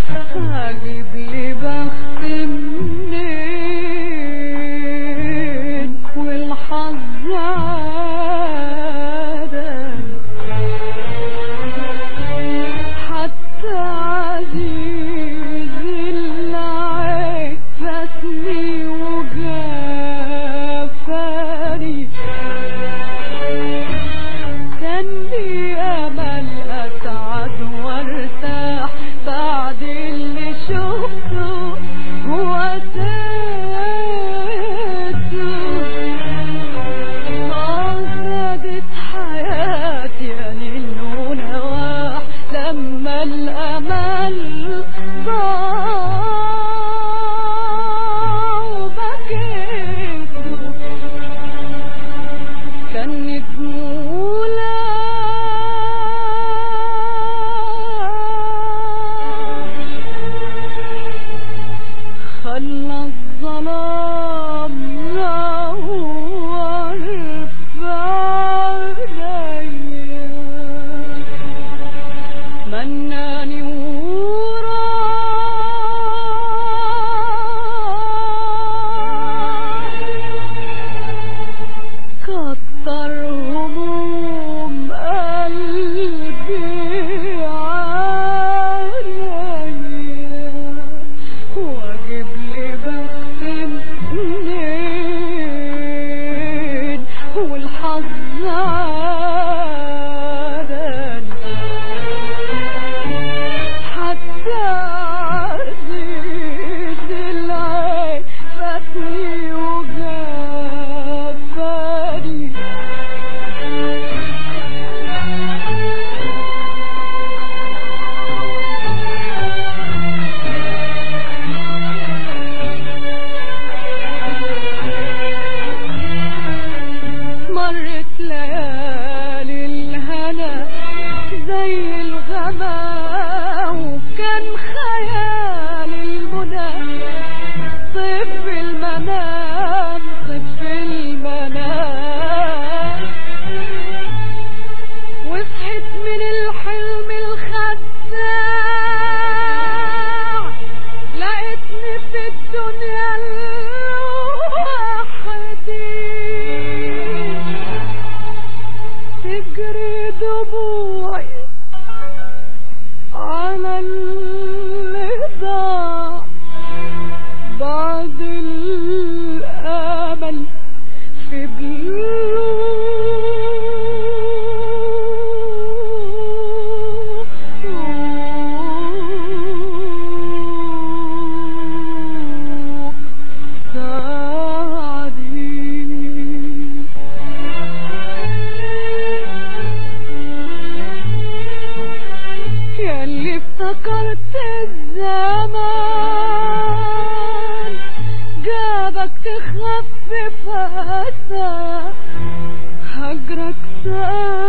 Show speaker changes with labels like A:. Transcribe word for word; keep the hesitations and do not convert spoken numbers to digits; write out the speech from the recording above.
A: هجيب لي بخت منين والحظ عادل حتى عزيز العين فاتني وجافاني كان لي امل اسعد وارتاح بعد اللي شفته هو سيته زادت حياتي أنين ونواح لما الأمل ضاع وبكيت كان نجمولا خلى الظلام نور في عينيا مناني وراح كتر هموم قلبي عليا واجيب لي بخت منين والحظ عادل حتى عزيز العين فاتني وجافاني مرت ليالي الهنا زي الغمام وكان خيال المنى طيف في المنام طيف في المنام وصحيت من الحلم الخداع لقيتني في الدنيا لوحدي تجري دموعي على اللي ضاع بعد الأمل في بلوغ سعدي ياللي افتكرت الزمان جابك تخفف أسى هجرك سأل